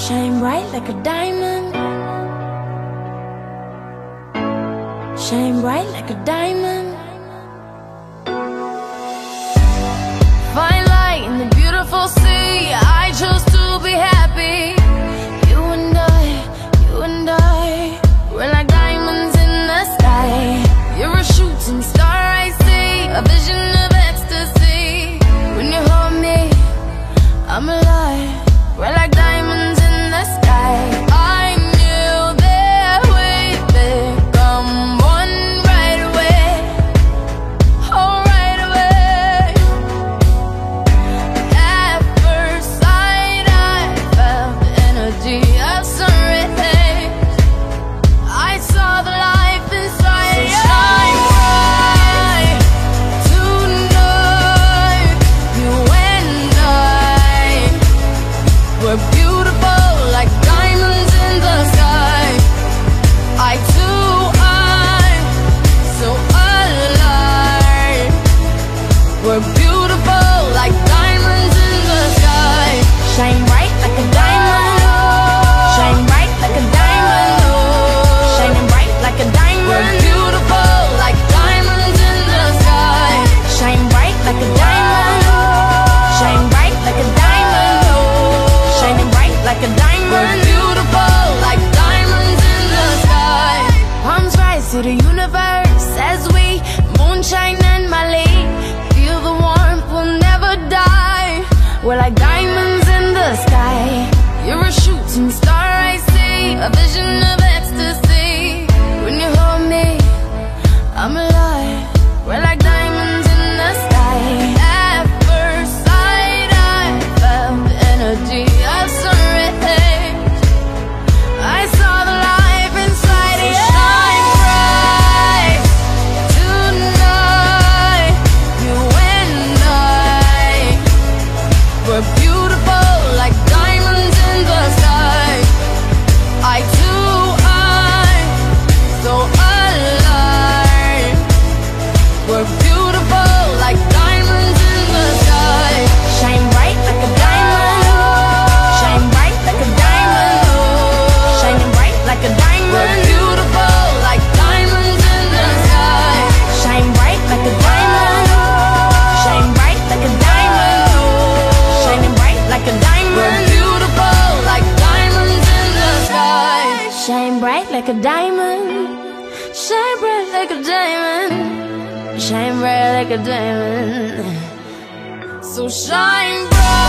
Shine bright like a diamond. Shine bright like a diamond. Fine light in the beautiful sea. I chose to be happy. You and I, we're like diamonds in the sky. You're a shooting star I see, a vision of ecstasy. When you hold me, I'm alive. We're like diamonds in the sky. I knew that we'd become one right away. Oh, right away. At first sight, I felt the energy of sun rays. I saw the life inside you. Shine bright tonight. You and I, we're beautiful like diamonds in the sky. I too, I'm so alive. We're beautiful like diamonds in the sky. Shine bright like a diamond. Shine bright like a diamond. Shining bright like a diamond. We're beautiful like diamonds in the sky. Shine bright like a diamond. Shine bright like a diamond. Shining bright like a diamond. We're beautiful like diamonds in the sky. Palms rise to the universe as we moonshine and Mali. Feel the warmth, we'll never die. We're like diamonds in the sky. You're a shooting star I see, a vision of ecstasy. When you hold me, I'm alive. We're like diamonds in the sky. At first sight, I felt the energy of sun rays. I saw the life inside you. Shine bright tonight. You and I, we're beautiful like diamonds in the sky. I too, I'm so alive. We're beautiful like diamonds in the sky. Shine bright like a diamond. Shine bright like a diamond. Shining bright like a diamond. We're beautiful like diamonds in the sky. Shine bright like a diamond. Shine bright like a diamond. Shining bright like a diamond. We're beautiful like diamonds in the sky. Shine bright like a diamond. Shine bright like a diamond. Shine bright like a diamond. So shine bright.